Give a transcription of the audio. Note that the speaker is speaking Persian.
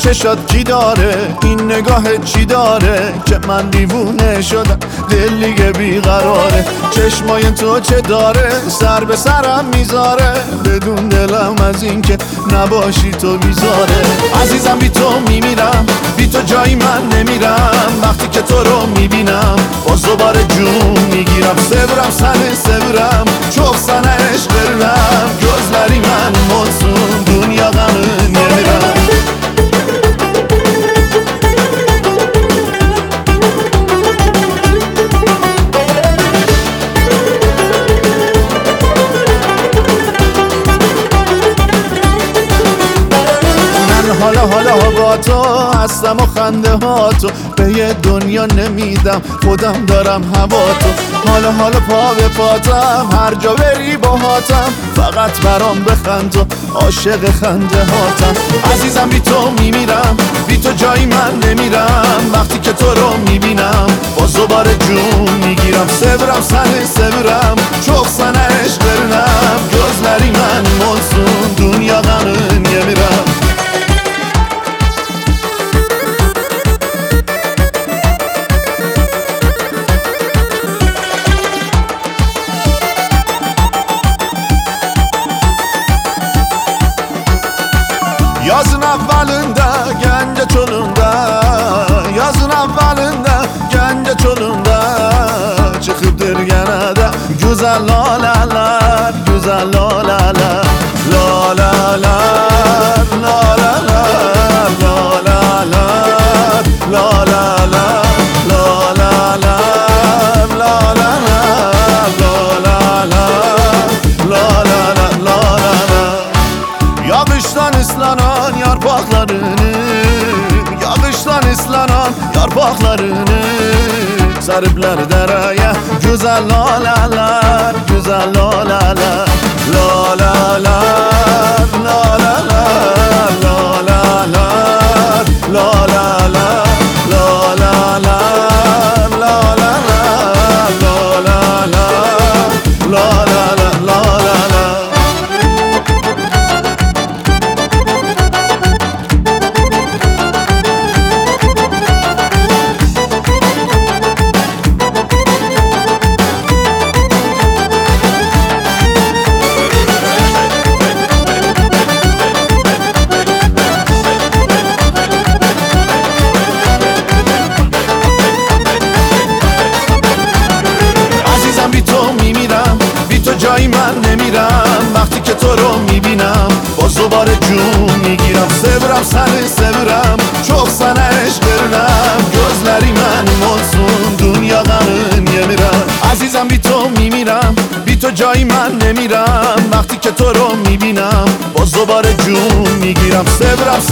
چشات کی داره؟ این نگاه چی داره که من دیوونه شدم؟ دل دیگه بیقراره. چشمای تو چه داره؟ سر به سرم میذاره، بدون دلم از این که نباشی تو بیزاره. عزیزم بی تو میمیرم، بی تو جایی من نمیرم. وقتی که تو رو میبینم باز دوباره جون میگیرم. سبرم سنه سبرم çok sana eşk verirəm. Gözlərim mənim olsun, dünyadan yemirəm. حالا با تو هستم و خنده ها تو به یه دنیا نمیدم، خودم دارم هوا تو. حالا پا به پاتم، هر جا بری با هاتم، فقط برام بخند تو، عاشق خنده هاتم. عزیزم بی تو میمیرم، بی تو جایی من نمیرم. وقتی که تو رو میبینم باز دوباره جون میگیرم. سبرم سنه سبرم çok sana eşk verirəm. Gözlərim mənim olsun, dünyadan yemirəm. Yazın avvalında, Gence çolunda, yazın avvalında, Gence çolunda çıkıptır genelde güzel lalalar, güzel lalalar, lalalar, lalalar, lalalar, lalalar, lalalar, lalalar, lalalar. Yağıştan ıslanan yarpaklarını, yağıştan ıslanan yarpaklarını sarıplar dereye. Güzel lalalar, güzel lalalar, lalalar, lalalar, lalalar, lalalar, lalalar, lalalar, lalalar, lalalar, lalalar. جایی من نمیرم. وقتی که تو رو میبینم باز دوباره جون میگیرم. سبرم سنه سبرم çok sana eşk verirəm. Gözlərim mənim olsun, dünyadan yemirəm. عزیزم بی تو میمیرم، بی تو جایی من نمیرم. وقتی که تو رو میبینم باز دوباره جون میگیرم. سبرم